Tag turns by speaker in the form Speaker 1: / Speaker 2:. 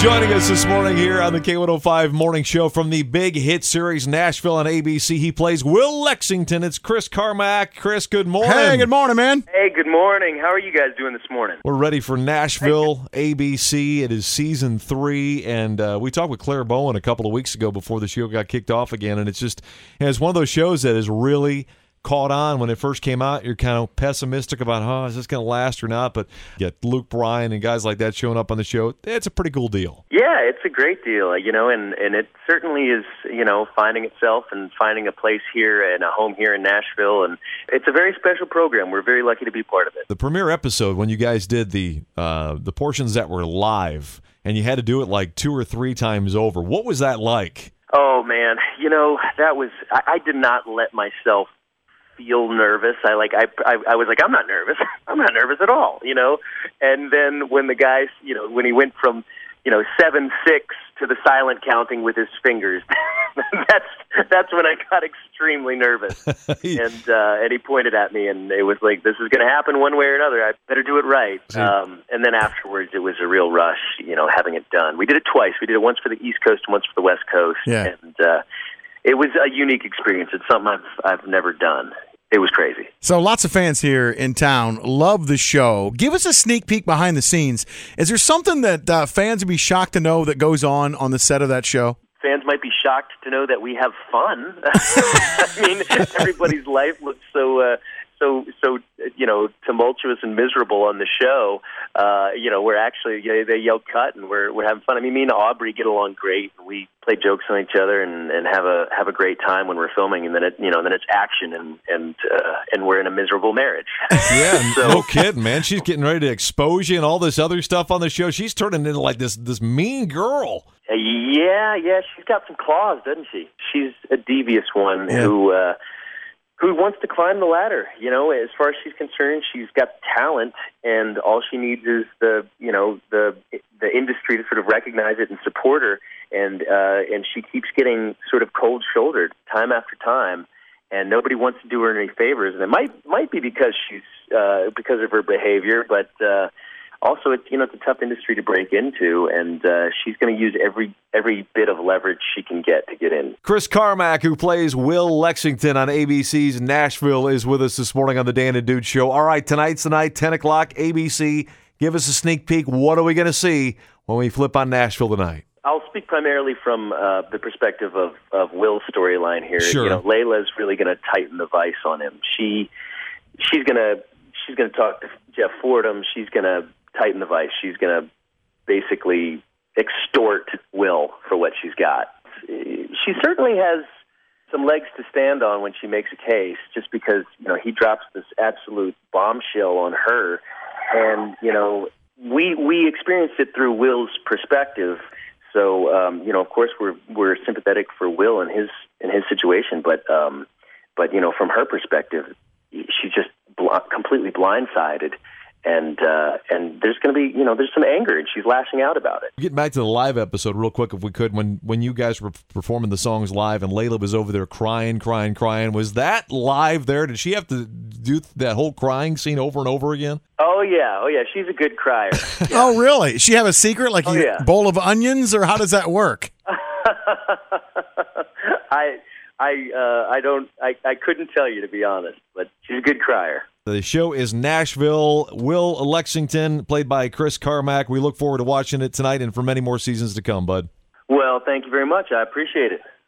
Speaker 1: Joining us this morning here on the K105 Morning Show from the big hit series Nashville on ABC. He plays Will Lexington. It's Chris Carmack. Chris, good morning.
Speaker 2: Hey, good morning, man.
Speaker 3: Hey, good morning. How are you guys doing this morning?
Speaker 1: We're ready for Nashville, ABC. It is season 3, and we talked with Claire Bowen a couple of weeks ago before the show got kicked off again, and it's one of those shows that is really caught on. When it first came out, you're kind of pessimistic about, is this going to last or not? But you get Luke Bryan and guys like that showing up on the show. It's a pretty cool deal.
Speaker 3: Yeah, it's a great deal, and it certainly is, finding itself and finding a place here and a home here in Nashville, and it's a very special program. We're very lucky to be part of it.
Speaker 1: The premiere episode, when you guys did the portions that were live, and you had to do it like 2 or 3 times over, what was that like?
Speaker 3: Oh, man, that was, I did not let myself feel nervous. I was like, I'm not nervous. I'm not nervous at all, And then when the guys, when he went from, 7-6 to the silent counting with his fingers, that's when I got extremely nervous. And he pointed at me, and it was like, this is going to happen one way or another. I better do it right. And then afterwards, it was a real rush, having it done. We did it twice. We did it once for the East Coast and once for the West Coast.
Speaker 2: Yeah.
Speaker 3: And it was a unique experience. It's something I've never done. It was crazy.
Speaker 2: So lots of fans here in town love the show. Give us a sneak peek behind the scenes. Is there something that fans would be shocked to know that goes on the set of that show?
Speaker 3: Fans might be shocked to know that we have fun. I mean, everybody's life looks so tumultuous and miserable on the show. We're actually, they yell cut, and we're having fun. I mean, me and Aubrey get along great. We play jokes on each other and have a great time when we're filming, and then it's action, and we're in a miserable marriage.
Speaker 1: Yeah, no kidding, man. She's getting ready to expose you and all this other stuff on the show. She's turning into like this mean girl.
Speaker 3: Yeah, she's got some claws, doesn't she? She's a devious one who wants to climb the ladder. As far as she's concerned, she's got talent, and all she needs is the industry to sort of recognize it and support her. And she keeps getting sort of cold-shouldered time after time, and nobody wants to do her any favors. And it might be because because of her behavior, but also it's a tough industry to break into, and she's going to use every bit of leverage she can get to get in.
Speaker 1: Chris Carmack, who plays Will Lexington on ABC's Nashville, is with us this morning on the Dan and Dude Show. All right, tonight's the night, 10 o'clock, ABC. Give us a sneak peek. What are we going to see when we flip on Nashville tonight?
Speaker 3: I'll speak primarily from the perspective of Will's storyline here.
Speaker 1: Sure.
Speaker 3: Layla's really going to tighten the vice on him. She's going to talk to Jeff Fordham. She's going to tighten the vice. She's going to basically extort Will for what she's got. She certainly has some legs to stand on when she makes a case, just because he drops this absolute bombshell on her, and we experienced it through Will's perspective. So of course we're sympathetic for Will in his situation, but from her perspective, she's just completely blindsided. And there's going to be, there's some anger, and she's lashing out about it.
Speaker 1: Getting back to the live episode real quick, if we could, when you guys were performing the songs live and Layla was over there crying, was that live there? Did she have to do that whole crying scene over and over again?
Speaker 3: Oh, yeah. She's a good crier. Yeah.
Speaker 2: Oh, really? Does she have a secret, like a bowl of onions, or how does that work?
Speaker 3: I couldn't tell you, to be honest, but she's a good crier.
Speaker 1: The show is Nashville. Will Lexington, played by Chris Carmack. We look forward to watching it tonight and for many more seasons to come, bud.
Speaker 3: Well, thank you very much. I appreciate it.